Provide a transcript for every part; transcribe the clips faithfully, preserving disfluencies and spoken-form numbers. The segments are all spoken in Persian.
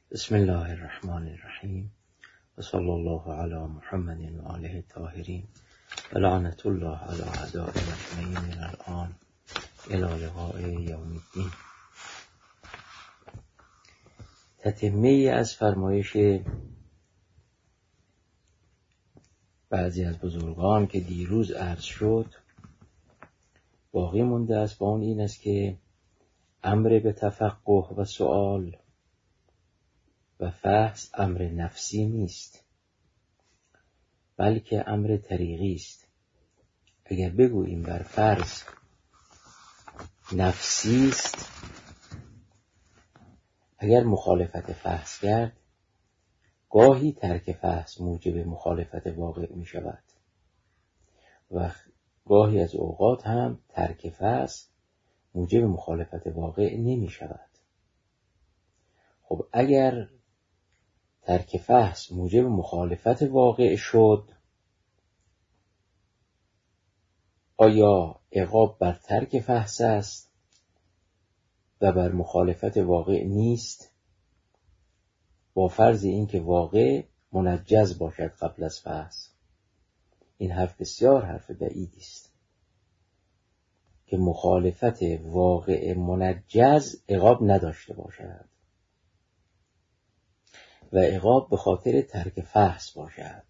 بسم الله الرحمن الرحیم و صلی الله علی محمد و آله الطاهرین و لعنت الله علی اعدائهم اجمعین من الان الی لقاء یوم الدین. تتمه از فرمایش بعضی از بزرگان که دیروز عرض شد باقی مونده است. با اون این است که امر به تفقه و سؤال و فحص امر نفسی نیست، بلکه امر طریقی است. اگر بگوییم بر فرض نفسی است، اگر مخالفت فحص کرد گاهی ترک فحص موجب مخالفت واقع می شود و گاهی از اوقات هم ترک فحص موجب مخالفت واقع نمی شود. خب اگر ترک فحص موجب مخالفت واقع شد، آیا عقاب بر ترک فحص است و بر مخالفت واقع نیست؟ با فرض اینکه واقع منجز باشد قبل از فحص. این حرف بسیار حرف بعیدی است که مخالفت واقع منجز عقاب نداشته باشد و عقاب به خاطر ترک فحص باشد.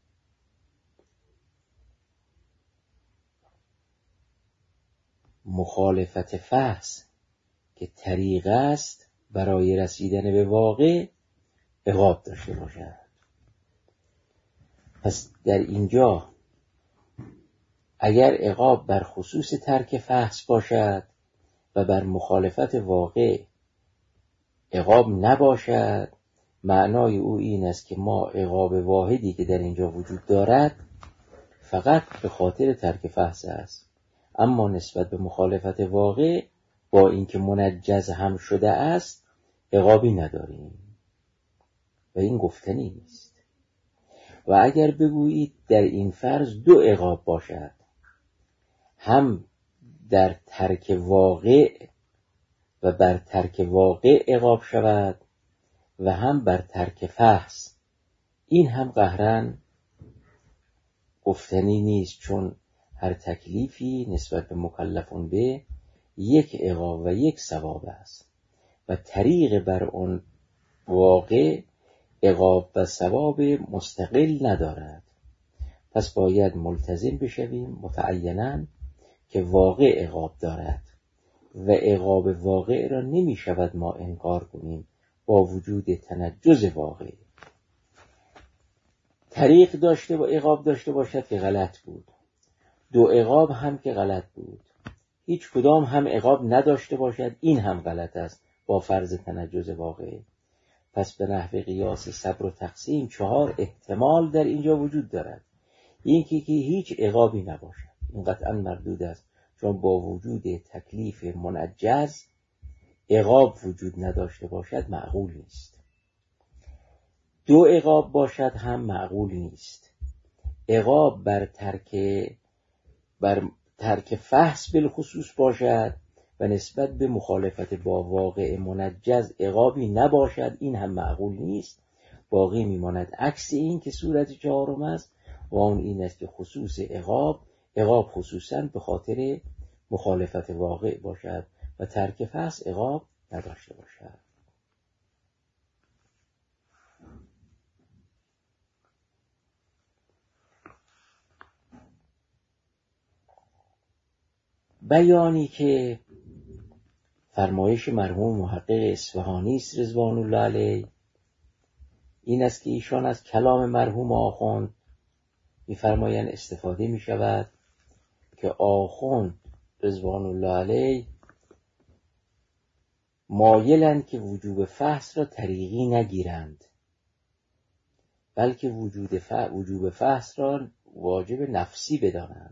مخالفت فحص که طریق است برای رسیدن به واقع عقاب داشته باشد. پس در اینجا اگر عقاب بر خصوص ترک فحص باشد و بر مخالفت واقع عقاب نباشد، معنای او این است که ما عقاب واحدی که در اینجا وجود دارد فقط به خاطر ترک فحص است، اما نسبت به مخالفت واقع با اینکه منجز هم شده است عقابی نداریم و این گفتنی نیست. و اگر بگویید در این فرض دو عقاب باشد، هم در ترک واقع و بر ترک واقع عقاب شود و هم بر ترک فحص، این هم قهرن گفتنی نیست، چون هر تکلیفی نسبت به مکلفون به یک عقاب و یک ثواب است و طریق بر اون واقع عقاب و ثواب مستقل ندارد. پس باید ملتزم بشویم متعیناً که واقع عقاب دارد و عقاب واقع را نمی شود ما انکار کنیم با وجود تنجز واقع. طریق داشته و عقاب داشته باشد که غلط بود، دو عقاب هم که غلط بود، هیچ کدام هم عقاب نداشته باشد، این هم غلط است با فرض تنجز واقع. پس به نحو قیاس صبر و تقسیم چهار احتمال در اینجا وجود دارد. این که هیچ عقابی نباشد این قطعا مردود است، چون با وجود تکلیف منجز عقاب وجود نداشته باشد معقول نیست. دو عقاب باشد هم معقول نیست. عقاب بر ترک بر ترک فحص بالخصوص باشد و نسبت به مخالفت با واقع منجز عقابی نباشد، این هم معقول نیست. باقی میماند عکس این که صورت چهارم است و اون این است که خصوص عقاب عقاب خصوصاً به خاطر مخالفت واقع باشد و ترک فحص عقاب نداشته باشد. بیانی که فرمایش مرحوم محقق اصفهانی است رضوان الله علیه این است که ایشان از کلام مرحوم آخوند می‌فرمایند استفاده می شود که آخوند رضوان الله علیه مایلند که وجوب فحص را طریقی نگیرند، بلکه وجود ف... وجوب فحص را واجب نفسی بدانند.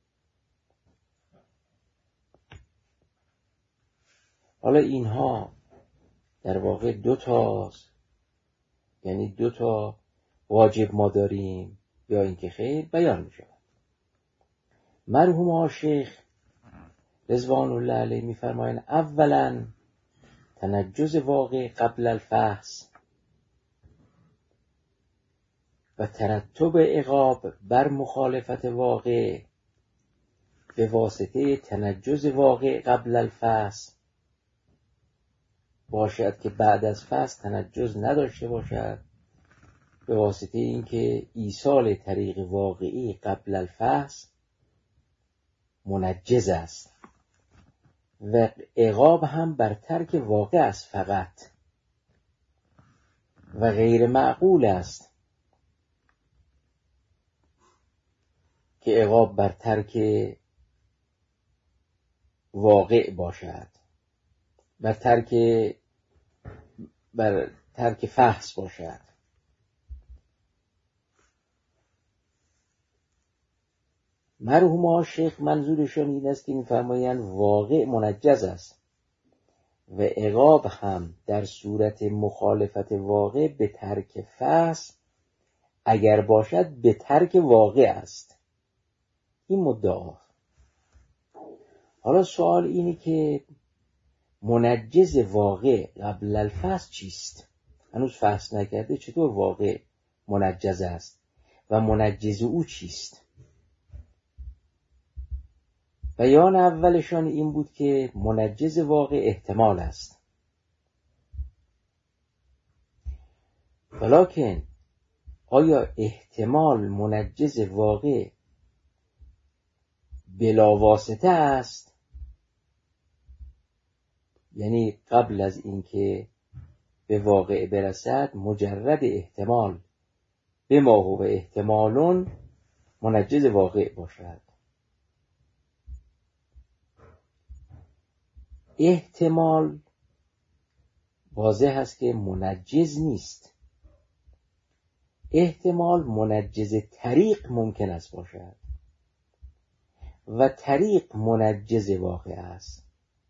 حالا اینها در واقع دو تا، یعنی دو تا واجب ما داریم یا اینکه خیر بیان می شود. مرحوم شیخ رضوان الله علیه می فرمایند اولا تنجز واقع قبل الفحص و ترتب عقاب بر مخالفت واقع به واسطه تنجز واقع قبل الفصل باشد که بعد از فصل تنجز نداشته باشد، به واسطه اینکه ایصال طریق واقعی قبل الفصل منجز است و عقاب هم بر ترک واقع است فقط و غیر معقول است که عقاب بر ترک واقع باشد، بر ترک بر ترک فحص باشد. مرحوم شیخ منظورشون این است که می‌فرمایند واقع منجز است و عقاب هم در صورت مخالفت واقع به ترک فحص اگر باشد به ترک واقع است. این مدعا. حالا سوال اینه که منجز واقع قبل الفصل چیست؟ هنوز فحص نکرده، چطور واقع منجز است و منجز او چیست؟ بیان اولشان این بود که منجز واقع احتمال است، ولکن آیا احتمال منجز واقع بلا واسطه است؟ یعنی قبل از اینکه به واقع برسد مجرد احتمال به ما هو احتمالون منجز واقع باشد. احتمال واضح است که منجز نیست. احتمال منجز طریق ممکن است باشد و طریق منجز واقع است.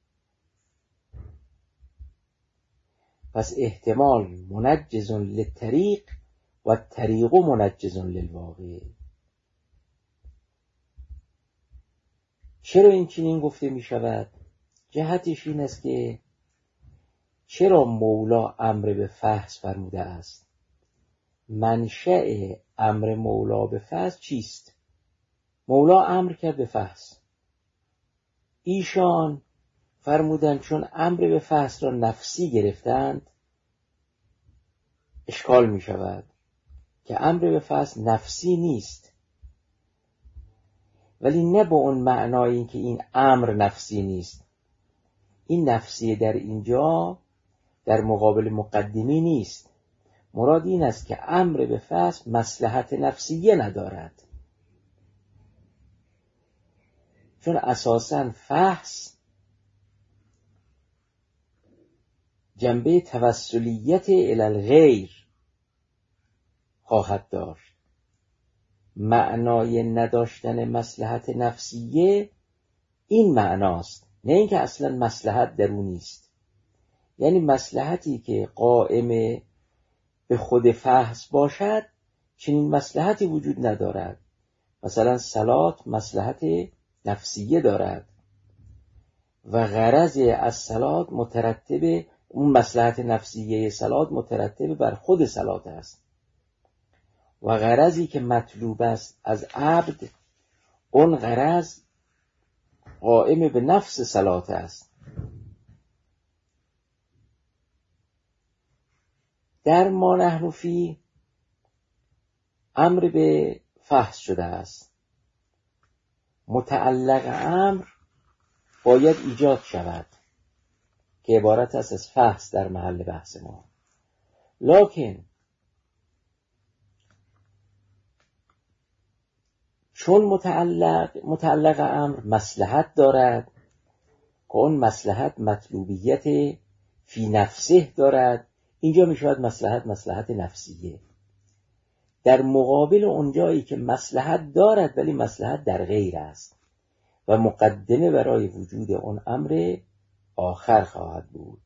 پس احتمال منجز للطریق و الطریق منجز للواقع. چرا این چنین گفته می شود؟ جهتش این است که چرا مولا امر به فحص فرموده است؟ منشأ امر مولا به فحص چیست؟ مولا امر کرد به فحص، ایشان فرمودن چون امر به فحص را نفسی گرفتند اشکال می شود که امر به فحص نفسی نیست، ولی نه به اون معنای که این امر نفسی نیست. این نفسی در اینجا در مقابل مقدمی نیست. مراد این است که امر به فحص مصلحت نفسیه ندارد، چون اساساً فحص جنبه توسلیت الی الغیر خواهد داشت. معنای نداشتن مصلحت نفسیه این معناست، نه اینکه اصلا مصلحت در اون نیست. یعنی مصلحتی که قائم به خود فحص باشد چنین مصلحتی وجود ندارد. مثلا صلات مصلحت نفسیه دارد و غرض از صلات مترتب، اون مصلحت نفسیه صلات مترتب بر خود صلات است و غرضی که مطلوب است از عبد اون غرض قائم به نفس صلات است. در ما نحن فی امر به فحص شده است. متعلق امر باید ایجاد شود که عبارت است از فحص در محل بحث ما. لکن چون متعلق متعلق امر مصلحت دارد که اون مصلحت مطلوبیت فی نفسه دارد، اینجا می شود مصلحت مصلحت نفسیه، در مقابل اونجایی که مصلحت دارد ولی مصلحت در غیر است و مقدمه برای وجود اون امر آخر خواهد بود.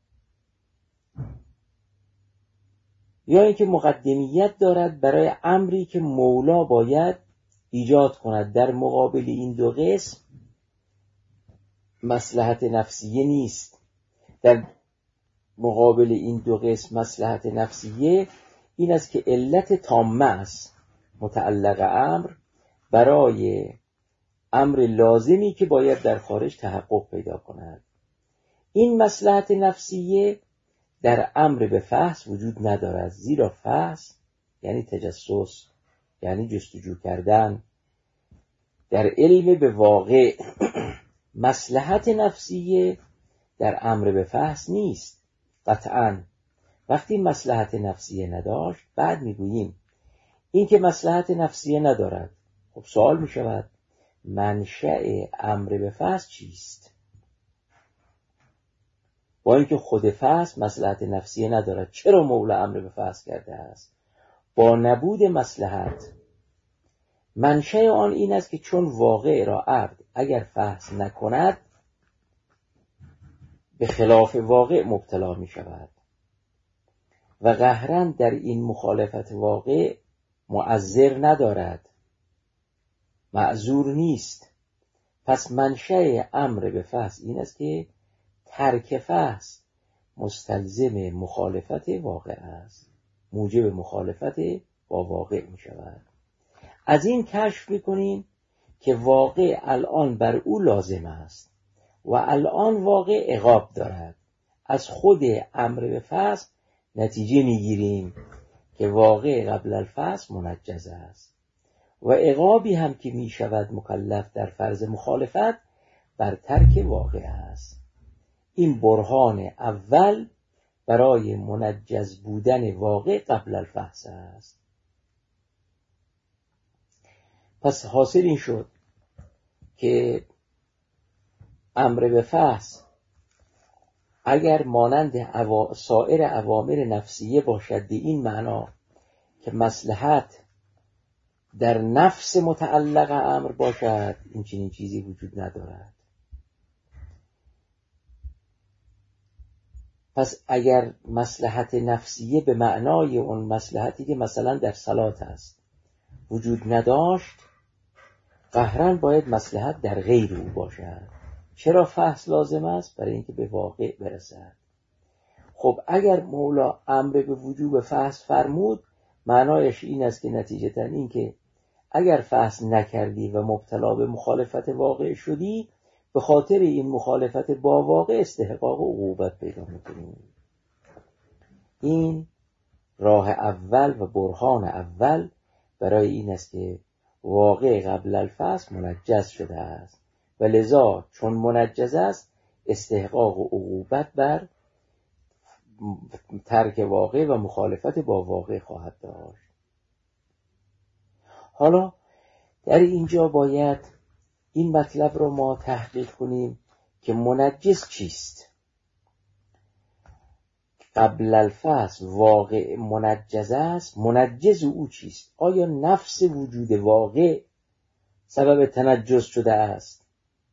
یا اینکه مقدمیت دارد برای امری که مولا باید ایجاد کند. در مقابل این دو قسم مصلحت نفسیه نیست. در مقابل این دو قسم مصلحت نفسیه این است که علت تامه است متعلق امر برای امر لازمی که باید در خارج تحقق پیدا کند. این مصلحت نفسیه در امر به فحص وجود ندارد، زیرا فحص یعنی تجسس، یعنی جستجو کردن. در علم به واقع مصلحت نفسیه در امر به فحص نیست. قطعاً وقتی مصلحت نفسیه نداشت، بعد میگوییم این که مصلحت نفسیه ندارد، خب سوال میشود منشأ امر به فحص چیست؟ با اینکه خود فحص مصلحت نفسیه ندارد، چرا مولا امر به فحص کرده است؟ با نبود مصلحت. منشأ آن این است که چون واقع را عبد اگر فحص نکند به خلاف واقع مبتلا می شود و قهراً در این مخالفت واقع معذر ندارد، معذور نیست. پس منشأ امر به فحص این است که ترک فحص مستلزم مخالفت واقع است، موجب مخالفت با واقع می شود. از این کشف می‌کنیم که واقع الان بر او لازم است و الان واقع عقاب دارد. از خود امر به فحص نتیجه می‌گیریم که واقع قبل الفحص منجز است و عقابی هم که می‌شود مکلف در فرض مخالفت بر ترک واقع است. این برهان اول برای منجز بودن واقع قبل الفحص است. پس حاصل این شد که امر به فحص اگر مانند عوا... سایر اوامر نفسیه باشد، به این معنا که مصلحت در نفس متعلق امر باشد، این چنین چیزی وجود ندارد. پس اگر مصلحت نفسیه به معنای اون مصلحتی که مثلا در صلات است وجود نداشت، قهراً باید مصلحت در غیر او باشد. چرا فحص لازم است؟ برای اینکه به واقع برسد. خب اگر مولا امر به وجوب فحص فرمود، معنایش این است که نتیجتاً این که اگر فحص نکردی و مبتلا به مخالفت واقع شدی، به خاطر این مخالفت با واقع استحقاق و عقوبت پیدا می‌کنی. این راه اول و برهان اول برای این است که واقع قبل الفحص منجز شده است و لذا چون منجز است استحقاق و عقوبت بر ترک واقع و مخالفت با واقع خواهد داشت. حالا در اینجا باید این مطلب رو ما تحقیق کنیم که منجز چیست؟ قبل الفحص واقع منجز است، منجز او چیست؟ آیا نفس وجود واقع سبب تنجز شده است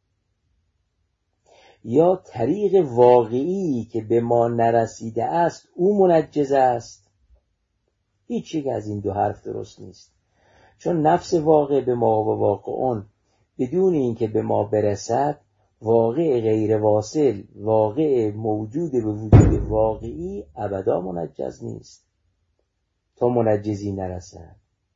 یا طریق واقعی که به ما نرسیده است او منجز است؟ هیچ یک از این دو حرف درست نیست، چون نفس واقع به ما و واقعون بدون اینکه به ما برسد واقع غیر واصل، واقع موجود به وجود واقعی ابدا منجز نیست تا منجزی نرسد.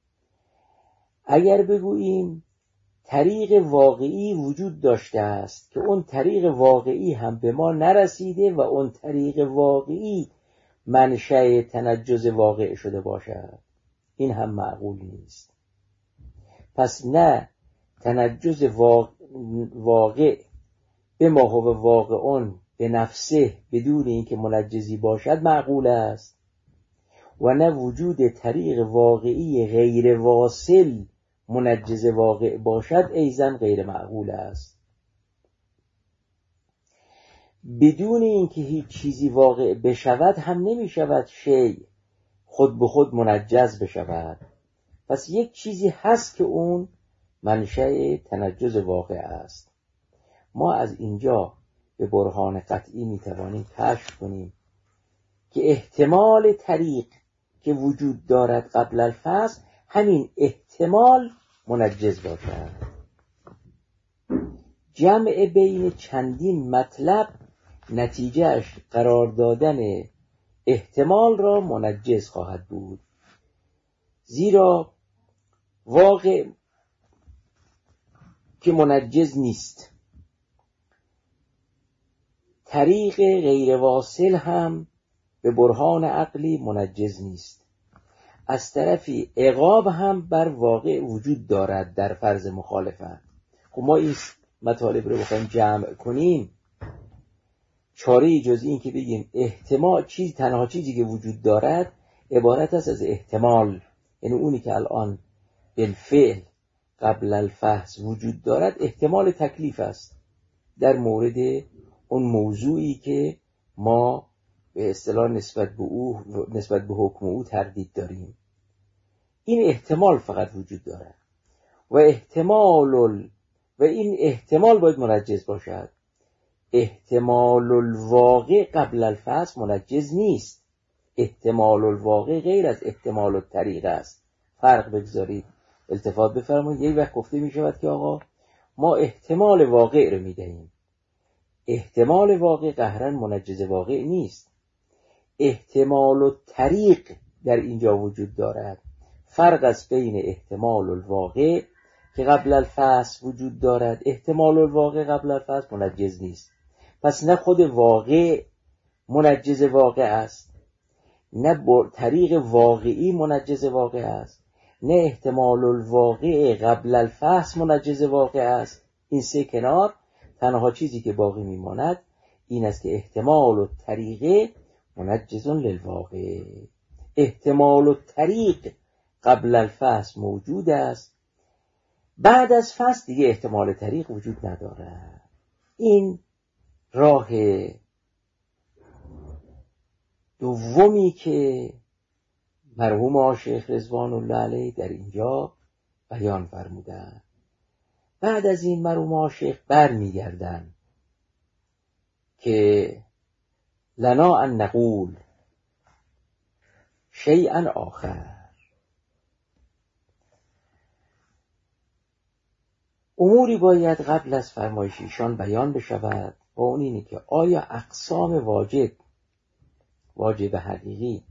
اگر بگوییم طریق واقعی وجود داشته است که اون طریق واقعی هم به ما نرسیده و اون طریق واقعی منشأ تنجز واقع شده باشد، این هم معقول نیست. پس نه تنجز واقع به ما و واقعون به نفسه بدون اینکه منجزی باشد معقول است و نه وجود طریق واقعی غیر واصل منجز واقع باشد ایضاً غیر معقول است. بدون اینکه هیچ چیزی واقع بشود هم نمی شود شیء خود به خود منجز بشود. پس یک چیزی هست که اون منشأ تنجز واقع است. ما از اینجا به برهان قطعی می توانیم کشف کنیم که احتمال طریق که وجود دارد قبل الفحص همین احتمال منجز باشد. جمع بین چندین مطلب نتیجهش قرار دادن احتمال را منجز خواهد بود زیرا واقع که منجز نیست، طریق غیر واصل هم به برهان عقلی منجز نیست. از طرفی عقاب هم بر واقع وجود دارد در فرض مخالفت. خب ما این مطالب رو بخوایم جمع کنیم، چاره جز این که بگیم احتمال چیز، تنها چیزی که وجود دارد عبارت است از احتمال، یعنی اونی که الان بالفعل قبل الفحص وجود دارد احتمال تکلیف است در مورد اون موضوعی که ما به اصطلاح نسبت به او نسبت به حکم او تردید داریم. این احتمال فقط وجود دارد و احتمال و این احتمال باید منجز باشد. احتمال الواقع قبل الفحص منجز نیست. احتمال الواقع غیر از احتمال الطریق است. فرق بگذارید، التفات بفرمایید. یک وقت گفته می شود که آقا ما احتمال واقع رو می دهیم. احتمال واقع قهرن منجز واقع نیست. احتمال الطریق در اینجا وجود دارد. فرق از بین احتمال الواقع که قبل الفحص وجود دارد، احتمال الواقع قبل الفحص منجز نیست. پس نه خود واقع منجز واقع است، نه طریق واقعی منجز واقع است، نه احتمال الواقع قبل الفحص منجز واقع است. این سه کنار، تنها چیزی که باقی میماند این است که احتمال الطریق منجز للواقع. احتمال الطریق قبل الفحص موجود است، بعد از فحص دیگه احتمال طریق وجود ندارد. این راه دومی که مرحوم آقا شیخ رضوان الله علیه در اینجا بیان فرمودند. بعد از این مرحوم آقا شیخ بر میگردن که لنا ان نقول شیئا آخر. اموری باید قبل از فرمایش ایشان بیان بشود، با اون اینه که آیا اقسام واجب، واجب حقیقی،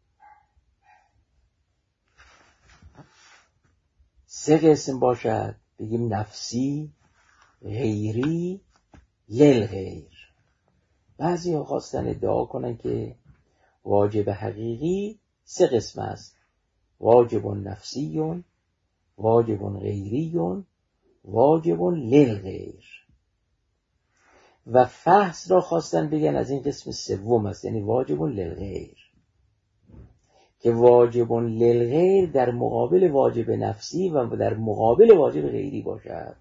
سه قسم باشد؟ بگیم نفسی، غیری، للغیر. بعضی ها خواستن ادعا کنن که واجب حقیقی سه قسم است: واجب نفسی، واجب غیری، واجب للغیر. و فحص را خواستن بگن از این قسم سوم است، یعنی واجب للغیر، که واجب للغیر در مقابل واجب نفسی و در مقابل واجب غیری باشد.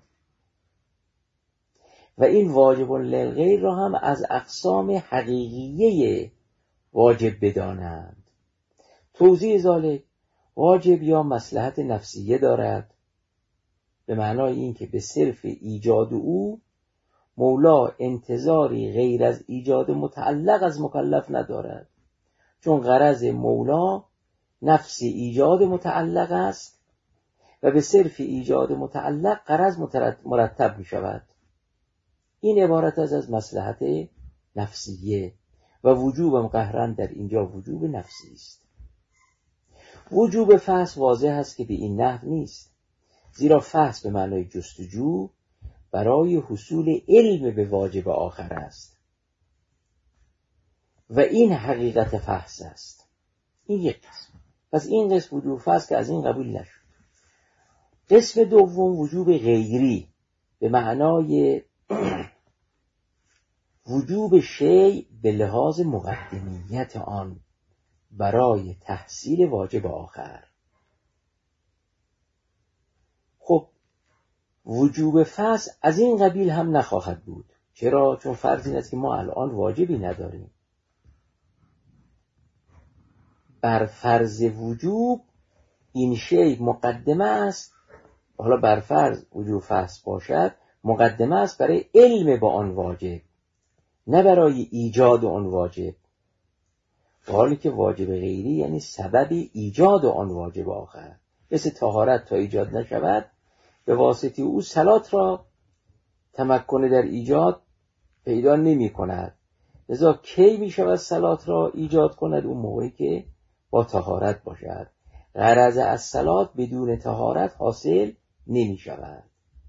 و این واجب للغیر را هم از اقسام حقیقیه واجب بدانند. توضیح ذالک: واجب یا مصلحت نفسیه دارد، به معنای این که به صرف ایجاد او مولا انتظاری غیر از ایجاد متعلق از مکلف ندارد، چون غرض مولا نفس ایجاد متعلق است و به صرف ایجاد متعلق غرض مرتب می شود. این عبارت از از مصلحت نفسیه و وجوبم قهرن در اینجا وجوب نفسی است. وجوب فحص واضح است که به این نحو نیست، زیرا فحص به معنای جستجو برای حصول علم به واجب آخر است و این حقیقت فحص است. این یک قسم. پس این قسم وجوب فحص که از این قبول نشد. قسم دوم وجوب غیری به معنای وجوب شیء به لحاظ مقدمیت آن برای تحصیل واجب آخر. خب وجوب فحص از این قبیل هم نخواهد بود. چرا؟ چون فرض این است که ما الان واجبی نداریم. بر فرض وجوب این شیء مقدمه است، حالا بر فرض وجوب فحص باشد، مقدمه است برای علم با آن واجب، نه برای ایجاد آن واجب. حالی که واجب غیری یعنی سبب ایجاد آن واجب آخر. مثل طهارت تا ایجاد نشود به واسطه او صلات را تمکن در ایجاد پیدا نمی کند. لذا کی می شود صلات را ایجاد کند؟ اون موقعی که با طهارت باشد. غرض از صلات بدون طهارت حاصل نمی شود.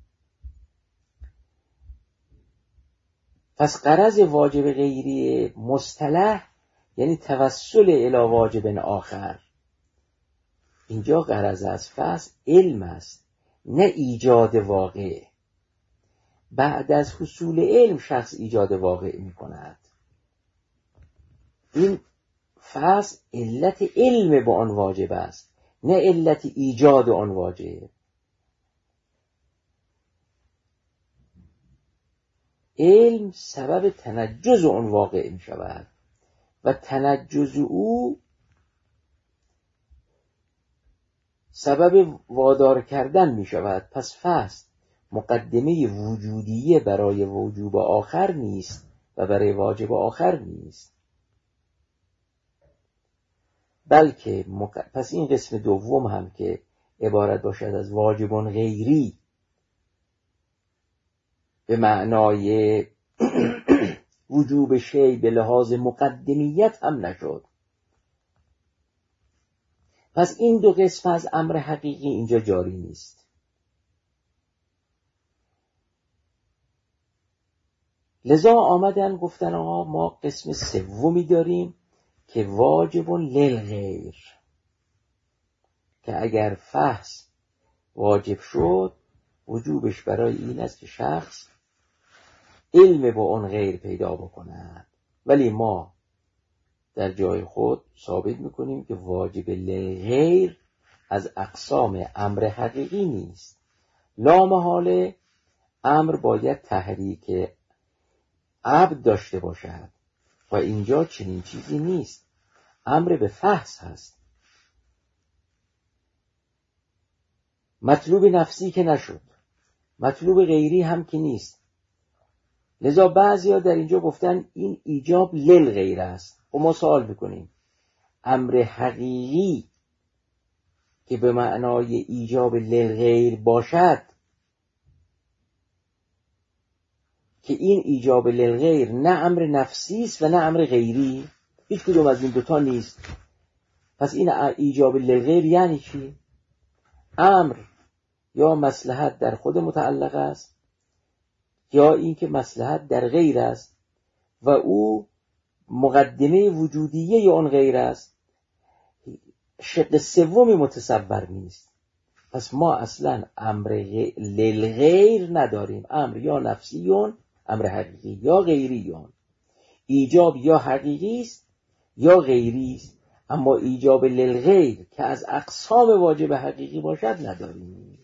پس غرض واجب غیری مصطلح یعنی توسل الی واجب آخر. اینجا غرض از فصل علم است، نه ایجاد واقع. بعد از حصول علم شخص ایجاد واقع می کند. این فصل علت علم با آن واجب است، نه علت ایجاد آن واجب. علم سبب تنجز آن واقع می شود و تنجز او سبب وادار کردن می شود. پس فصل مقدمه وجودیه برای وجوب آخر نیست و برای واجب آخر نیست، بلکه مق... پس این قسم دوم هم که عبارت باشد از واجبون غیری به معنای وجوب شی به لحاظ مقدمیت هم نشد. پس این دو قسم از امر حقیقی اینجا جاری نیست. لذا آمدن گفتن آقا ما قسم سومی داریم که واجبون للغیر، که اگر فحص واجب شد وجوبش برای این است که شخص علم با اون غیر پیدا بکند. ولی ما در جای خود ثابت میکنیم که واجب للغیر از اقسام امر حقیقی نیست. لا محاله امر باید تحریک عبد داشته باشد و اینجا چنین چیزی نیست. امر به فحص هست، مطلوب نفسی که نشد، مطلوب غیری هم که نیست. لذا بعضیا در اینجا گفتن این ایجاب للغیر است. و ما سوال بکنیم امر حقیقی که به معنای ایجاب للغیر باشد، که این ایجاب للغیر نه امر نفسی است و نه امر غیری، هیچ کدوم از این دوتا نیست. پس این ایجاب للغیر یعنی چی؟ امر یا مصلحت در خود متعلق است یا این که مصلحت در غیر است و او مقدمه وجودیه یا اون غیر است، شق سومی متصور نیست. پس ما اصلا امر للغیر نداریم. امر یا نفسیون، امر حقیقی، یا غیریون. ایجاب یا حقیقی است یا غیری است، اما ایجاب للغیر که از اقسام واجب حقیقی باشد نداریم.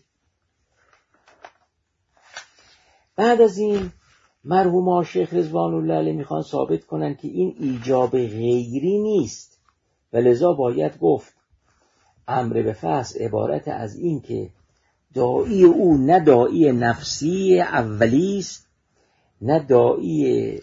بعد از این مرحوم شیخ رضوان الله علیه میخوان ثابت کنن که این ایجاب غیری نیست و لذا باید گفت امر به فحص عبارت از این که داعی او نه داعی نفسی اولی است نه داعی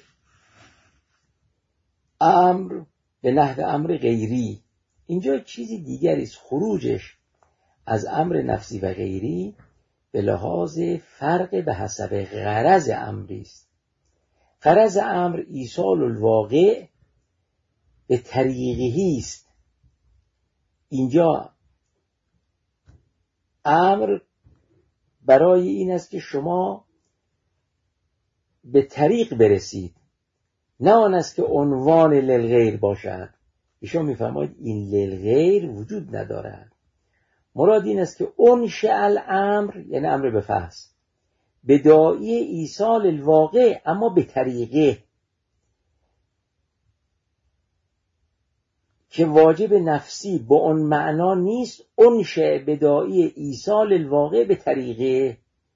امر به نحو امر غیری. اینجا چیزی دیگری است. خروجش از امر نفسی و غیری به لحاظ فرق به حسب غرض امری است. غرض امر ایصال الواقع به طریقهی است. اینجا امر برای این است که شما به طریق برسید، نه آن است که عنوان للغیر باشد. ایشان میفرماید این للغیر وجود ندارد. مراد این است که انشأ الامر یعنی امر به فحص به داعی ایصال الواقع، اما به طریقه که واجب نفسی با اون معنا نیست. انشأ به داعی ایصال الواقع به طریقه.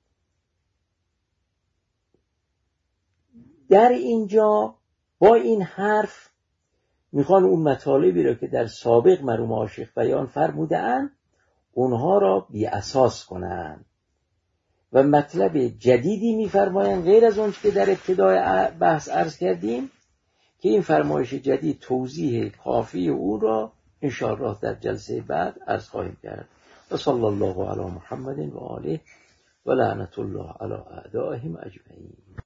در اینجا با این حرف میخوان اون مطالبی را که در سابق مرحوم عاشق بیان فرمودند اونها را بی اساس کنند و مطلب جدیدی میفرمایند غیر از اون که در ابتدای بحث عرض کردیم، که این فرمایش جدید توضیح کافی او را انشاءالله در جلسه بعد عرض خواهیم کرد. و صلی الله علی محمد و آله و لعنت الله علی اعدائهم اجمعین.